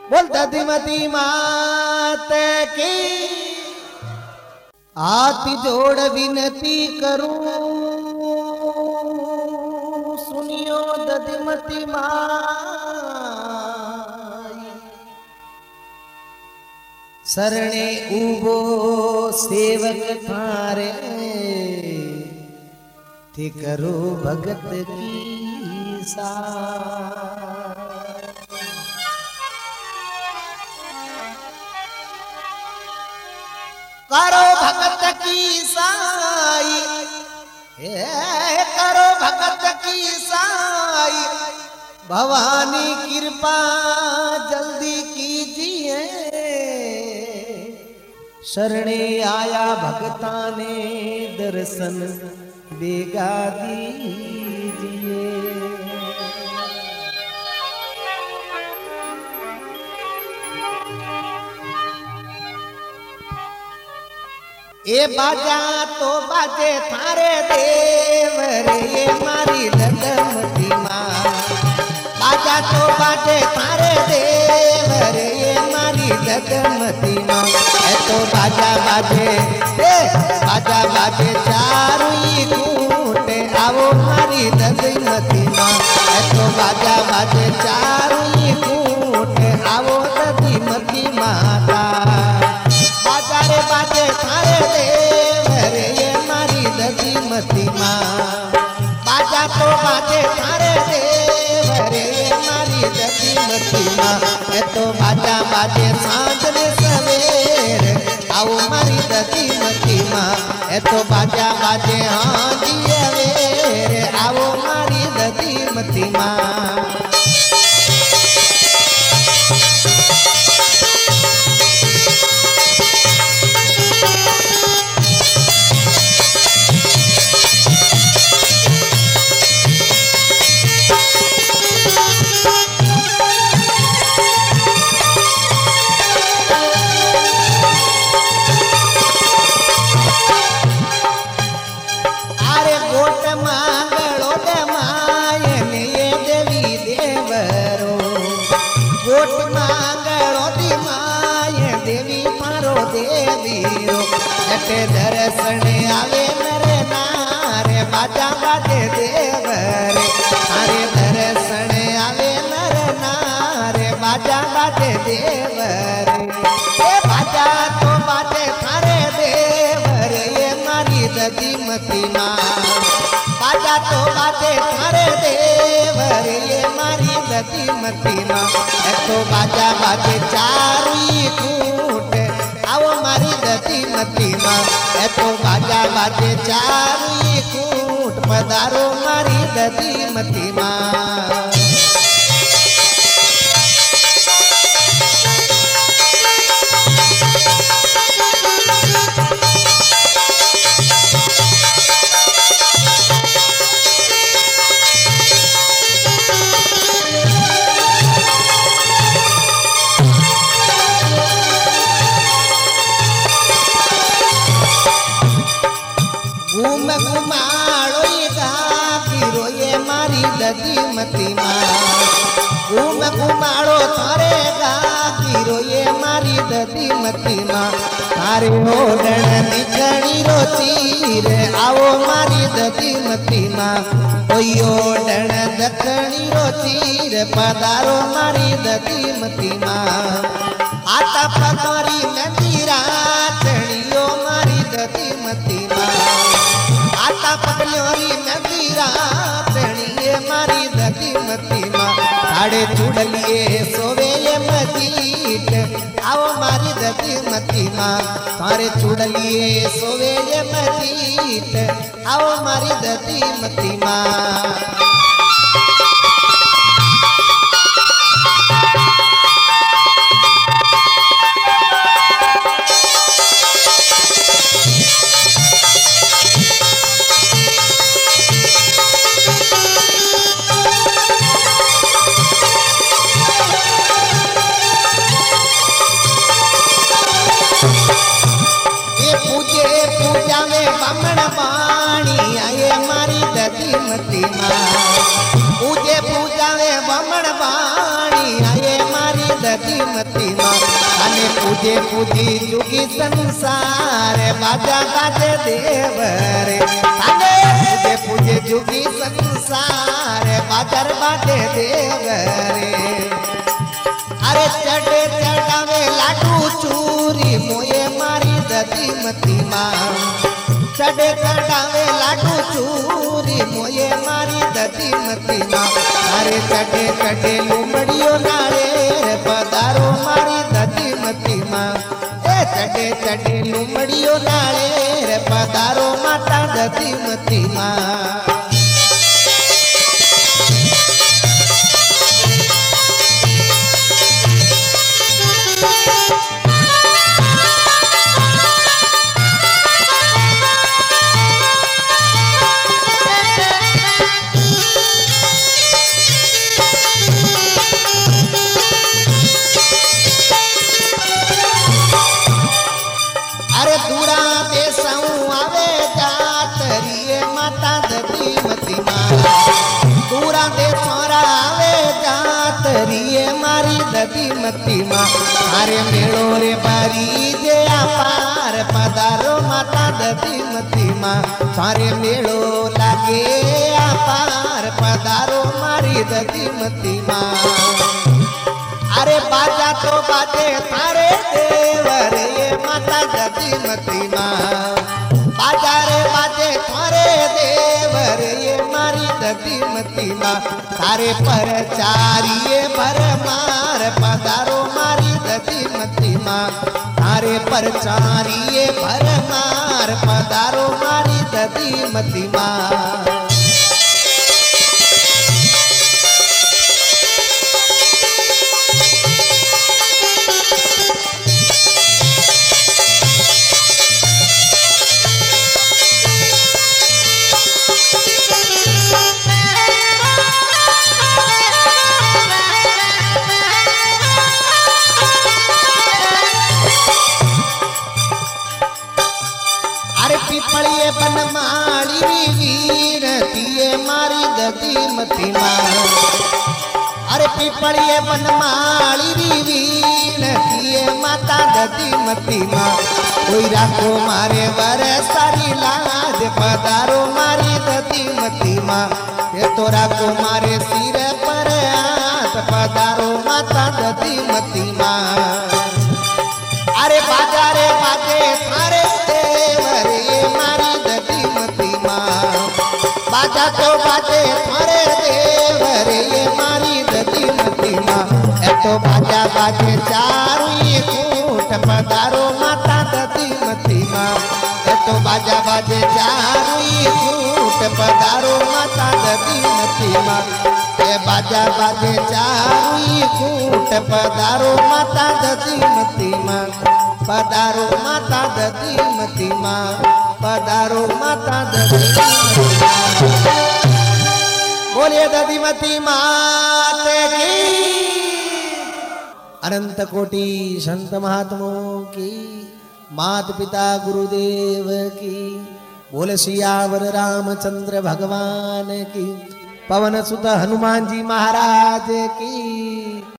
बोल दधिमती मात की हाथ जोड़ विनती करूं सुनियो दधिमती माई शरणे उबो सेवक थारे ते करो भगत की सा करो भगत की साई करो भगत की साई भवानी कृपा जल्दी कीजिए शरणे आया भगता ने दर्शन बेगा दीजिए ए बाजा तो बाजे थारे देव रे ये मारी लदमती माँ बाजा तो बाजे थारे देव रे ये मारी लदमती माँ ए तो बाजा बाजे चारू ही कूटे आओ मारी लदमती माँ ए तो बाजा बाजे चारू ही कूटे आओ लदमती माता बाजा रे बाजे थारे देव रे ये मारी दधिमती माँ बाजा तो बाजे थारे देव रे ये मारी दधिमती माँ ए तो बाजा बाजे सांझ ने सवेर आओ मारी दधिमती माँ ए तो बाजा बाजे हाँ दिए वेर आओ मारी दधिमती माँ दर्शन आवे नरे नारे बाजा बाजे देव रे हरे दर्शन आवे नरे नारे बाजा बाजे देव रे ए बाजा तो बाजे थारे देव रे ये मारी दधिमती माँ बाजा तो बाजे थारे देव रे ये मारी दधिमती माँ ए तो बाजा बाजे चारू कूट आओ मारी दधिमती माँ ए तो बाजा बाजे चारू कूट पधारो मारी दधिमती माँ घुमाड़ो ये गाफिरो ये मारी दधिमती माँ घुमाड़ो थारे गाफिरो ये मारी दधिमती माँ थारे ओडण निकड़ी रो चीर आओ मारी दधिमती माँ कोई ओडण दखणी रो चीर पधारो मारी दधिमती माँ आता पगोरी मंदिरा चढ़ियो मारी दधिमती माँ आता पगलोरी नदीरा चढ़िए मारी दधिमती माँ साड़े चुड़लिए सोवे ये मजीद आओ मारी दधिमती माँ सारे चुड़लिए सोवे ये मजीद आओ मारी दधिमती माँ दधीमती माँ अने पूजे पूजी जुगी संसार बाजा बाजे देवरे अने पूजे पूजे जुगी संसार बाजार बाजे देवरे अरे चढ़े चढ़ावे लाडू चूरी मोये मारी दधीमती माँ चढ़े चढ़ावे लाडू चूरी मोये मारी दधीमती माँ अरे चढ़े चढ़े लुमड़ियो नारे पधारो मारी दधीमती माँ ए चढ़े चढ़े लुमड़ियो नारे पधारो माता दधीमती माँ दधीमती माँ अरे मेड़ो रे बारी जे पार पधारो माता दधीमती माँ सारे मेड़ो लागे पार पधारो मारी दधीमती माँ अरे बाजा तो बाजे थारे देवर ये माता दधीमती माँ बाजा रे बाजे थारे देवर ये मारी दधीमती माँ सारे परचारिये भरमार पधारो मारी दधीमती माँ तारे परचारिये भरमार पधारो मारी दधीमती माँ पीपड़िए बनमाली वीर तिये मारी दधीमती माँ अरे पीपड़िए बनमाली वीर तिये माता दधीमती माँ कोई राखो मारे वर सारी लाज पधारो मारी दधीमती माँ ये तो राखो मारे सिर पर हाथ पधारो माता दधीमती माँ अरे बाजा रे बाजे थारे देवर ये मारी दधीमती माँ बाजा तो बाजे थारे देवर ये मारी दधीमती माँ ए तो बाजा बाजे चारू ये कूट पधारो माता दधीमती माँ ए तो बाजा बाजे चारू ये कूट पधारो माता दधीमती माँ ए बाजा बाजे चारू ये कूट पधारो माता दधीमती माँ पधारो माता दधीमती माँ पधारो माता दधीमती माँ बोलिए दधीमती माते की अनंत कोटि संत महात्माओं की मात पिता गुरुदेव की बोले सियावर रामचंद्र भगवान की पवन सुत हनुमान जी महाराज की।